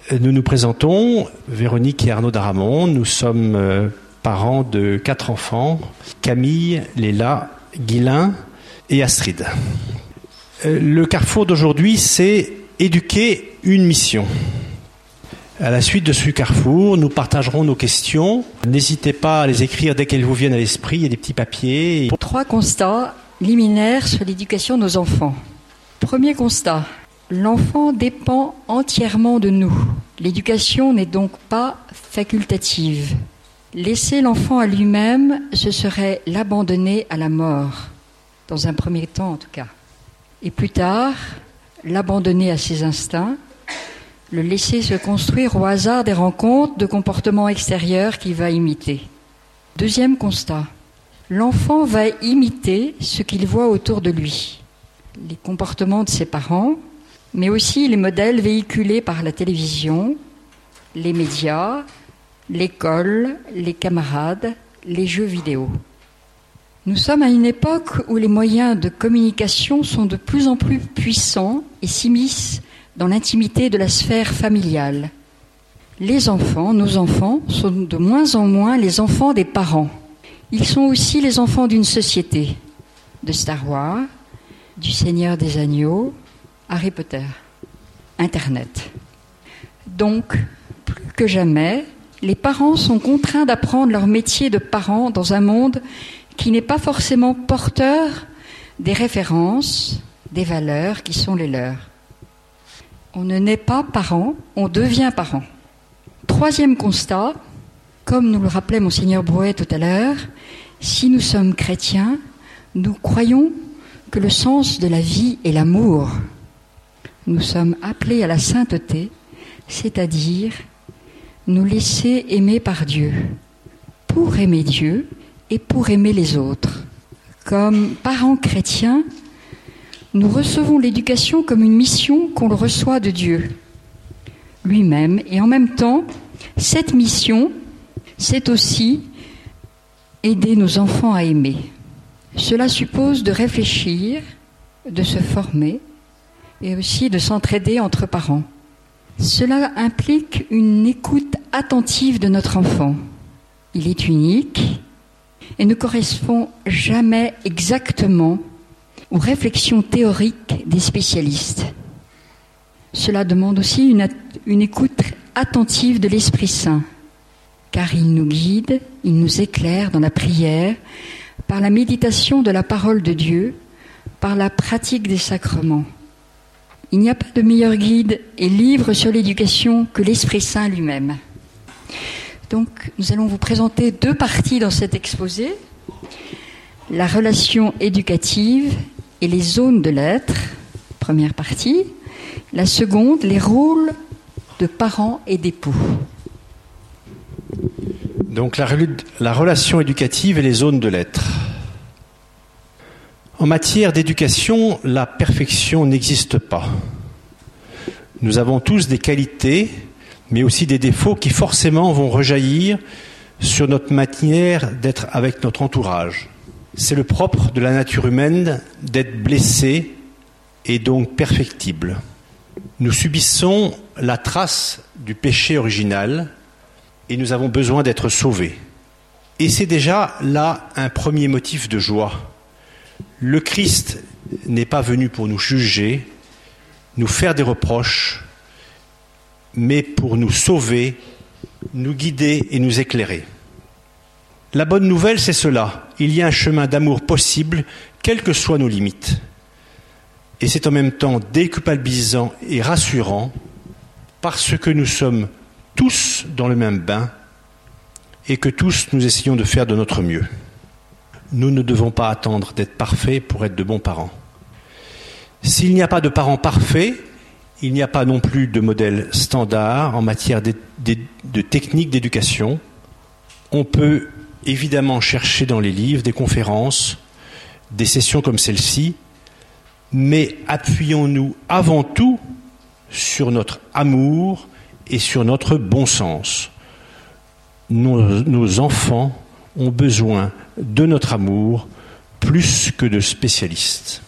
Nous nous présentons, Véronique et Arnaud Daramont. Nous sommes parents de 4 enfants, Camille, Léla, Guylain et Astrid. Le carrefour d'aujourd'hui, c'est éduquer une mission. À la suite de ce carrefour, nous partagerons nos questions. N'hésitez pas à les écrire dès qu'elles vous viennent à l'esprit. Il y a des petits papiers. 3 constats liminaires sur l'éducation de nos enfants. Premier constat, l'enfant dépend entièrement de nous. L'éducation n'est donc pas facultative. Laisser l'enfant à lui-même, ce serait l'abandonner à la mort, dans un premier temps en tout cas. Et plus tard, l'abandonner à ses instincts, le laisser se construire au hasard des rencontres de comportements extérieurs qu'il va imiter. Deuxième constat, l'enfant va imiter ce qu'il voit autour de lui, les comportements de ses parents, mais aussi les modèles véhiculés par la télévision, les médias, l'école, les camarades, les jeux vidéo. Nous sommes à une époque où les moyens de communication sont de plus en plus puissants et s'immiscent dans l'intimité de la sphère familiale. Les enfants, nos enfants, sont de moins en moins les enfants des parents. Ils sont aussi les enfants d'une société, de Star Wars, du Seigneur des Agneaux, Harry Potter, Internet. Donc, plus que jamais, les parents sont contraints d'apprendre leur métier de parents dans un monde qui n'est pas forcément porteur des références, des valeurs qui sont les leurs. On ne naît pas parent, on devient parent. Troisième constat, comme nous le rappelait Monseigneur Brouet tout à l'heure, si nous sommes chrétiens, nous croyons que le sens de la vie est l'amour. Nous sommes appelés à la sainteté, c'est-à-dire nous laisser aimer par Dieu, pour aimer Dieu et pour aimer les autres. Comme parents chrétiens, nous recevons l'éducation comme une mission qu'on le reçoit de Dieu lui-même. Et en même temps, cette mission, c'est aussi aider nos enfants à aimer. Cela suppose de réfléchir, de se former et aussi de s'entraider entre parents. Cela implique une écoute attentive de notre enfant. Il est unique et ne correspond jamais exactement aux réflexions théoriques des spécialistes. Cela demande aussi une écoute attentive de l'Esprit Saint, car il nous guide, il nous éclaire dans la prière, par la méditation de la parole de Dieu, par la pratique des sacrements. Il n'y a pas de meilleur guide et livre sur l'éducation que l'Esprit Saint lui-même. Donc, nous allons vous présenter 2 parties dans cet exposé. La relation éducative et les zones de l'être, première partie. La seconde, les rôles de parents et d'époux. Donc la relation éducative et les zones de l'être. En matière d'éducation, la perfection n'existe pas. Nous avons tous des qualités, mais aussi des défauts qui forcément vont rejaillir sur notre manière d'être avec notre entourage. C'est le propre de la nature humaine d'être blessée et donc perfectible. Nous subissons la trace du péché original et nous avons besoin d'être sauvés. Et c'est déjà là un premier motif de joie. Le Christ n'est pas venu pour nous juger, nous faire des reproches, mais pour nous sauver, nous guider et nous éclairer. La bonne nouvelle, c'est cela. Il y a un chemin d'amour possible, quelles que soient nos limites. Et c'est en même temps déculpabilisant et rassurant, parce que nous sommes tous dans le même bain et que tous nous essayons de faire de notre mieux. Nous ne devons pas attendre d'être parfaits pour être de bons parents. S'il n'y a pas de parents parfaits, il n'y a pas non plus de modèle standard en matière de techniques d'éducation. On peut évidemment chercher dans les livres des conférences, des sessions comme celle-ci, mais appuyons-nous avant tout sur notre amour et sur notre bon sens. Nos enfants ont besoin de notre amour plus que de spécialistes.